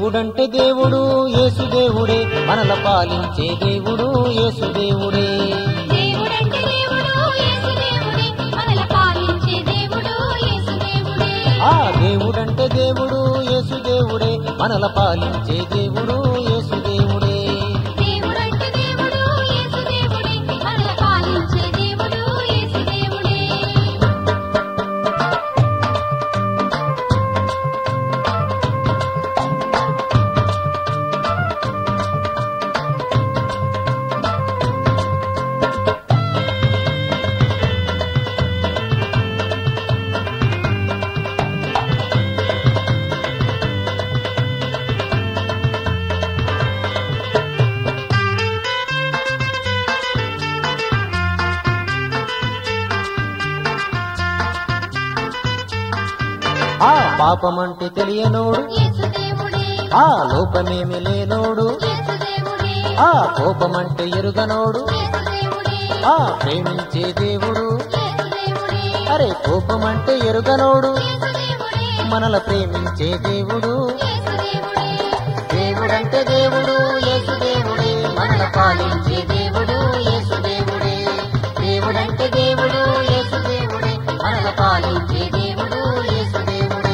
దేవుడంటే దేవుడు యేసుదేవుడే మనల పాలించే దేవుడు యేసుదేవుడే దేవుడంటే దేవుడు యేసుదేవుడే మనల పాలించే దేవుడు యేసుదేవుడే ఆ దేవుడంటే దేవుడు యేసుదేవుడే మనల పాలించే దేవుడు యేసుదేవుడే దేవుడంటే దేవుడు యేసుదేవుడే మనల పాలించే దేవుడు యేసుదేవుడే ఆ పాపమంటే తెలియనోడు యేసుదేవుడే ఆ లోపమేమి లేనోడు యేసుదేవుడే ఆ కోపమంటే ఎరుగనోడు యేసుదేవుడే ఆ ప్రేమించే దేవుడు యేసుదేవుడే అరే కోపమంటే ఎరుగనోడు యేసుదేవుడే మనల ప్రేమించే దేవుడు యేసుదేవుడే దేవుడంటే దేవుడు యేసుదేవుడే మనల పాలించే దేవుడు యేసుదేవుడే దేవుడంటే దేవుడు యేసుదేవుడే మనల పాలించే దేవుడు యేసుదేవుడే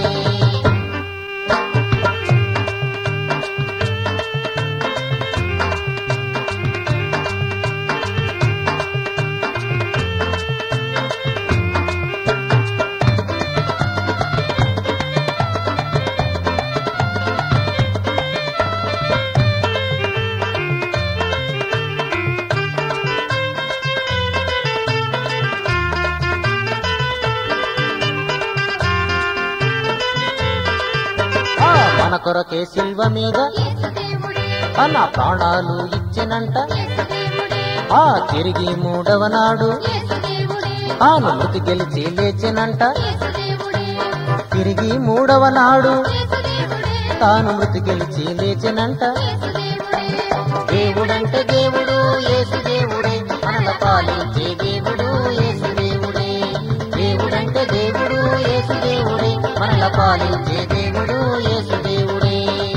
ఆ మన కొరకే శిల్వ మీద యేసుదేవుడే తన ప్రాణాలు ఇచ్చినంట యేసుదేవుడే ఆ తిరిగి మూడవ నాడు యేసుదేవుడే తాను మృతి గెలిచి లేచినంట యేసుదేవుడే తిరిగి మూడవ నాడు యేసుదేవుడే తాను మృతి గెలిచి లేచినంట యేసుదేవుడే దేవుడంటే దేవుడు యేసుదేవుడే మనల పాలించే దేవుడు యేసుదేవుడే దేవుడంటే దేవుడు యేసుదేవుడే మనల పాలించే దేవుడు యేసుదేవుడే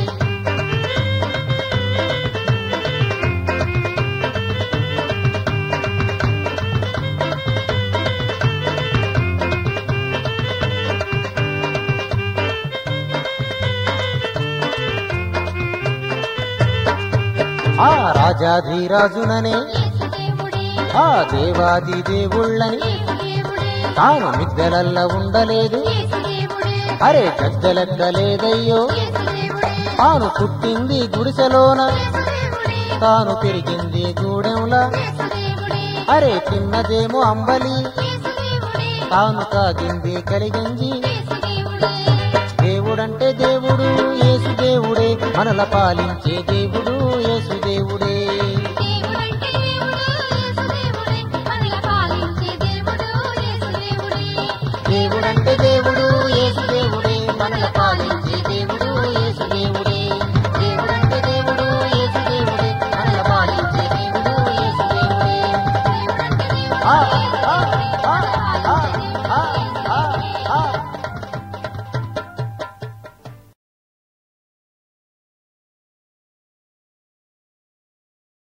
ఆ రాజాధిరాజుననే యేసుదేవుడే ఆ దేవాది దేవుళ్ళని యేసుదేవుడే తాను మిద్దెలల్ల ఉండలేదు యేసుదేవుడే అరే గద్దెలెక్కలేదయ్యో యేసుదేవుడే తాను పుట్టింది గుడిసెలోన యేసుదేవుడే తాను పెరిగింది గూడెంలా యేసుదేవుడే అరే తిన్నదేమో అంబలి యేసుదేవుడే తాను తాగింది కలిగింది యేసుదేవుడే దేవుడంటే దేవుడు యేసుదేవుడే మనల పాలించే దేవుడు యేసుదేవుడే దేవుడంటే దేవుడు యేసుదేవుడే మనల పాలించే దేవుడు యేసుదేవుడే దేవుడంటే దేవుడు యేసుదేవుడే మనల పాలించే దేవుడు యేసుదేవుడే దేవుడంటే దేవుడు యేసుదేవుడే మనల పాలించే దేవుడు యేసుదేవుడే దేవుడంటే దేవుడు ఆ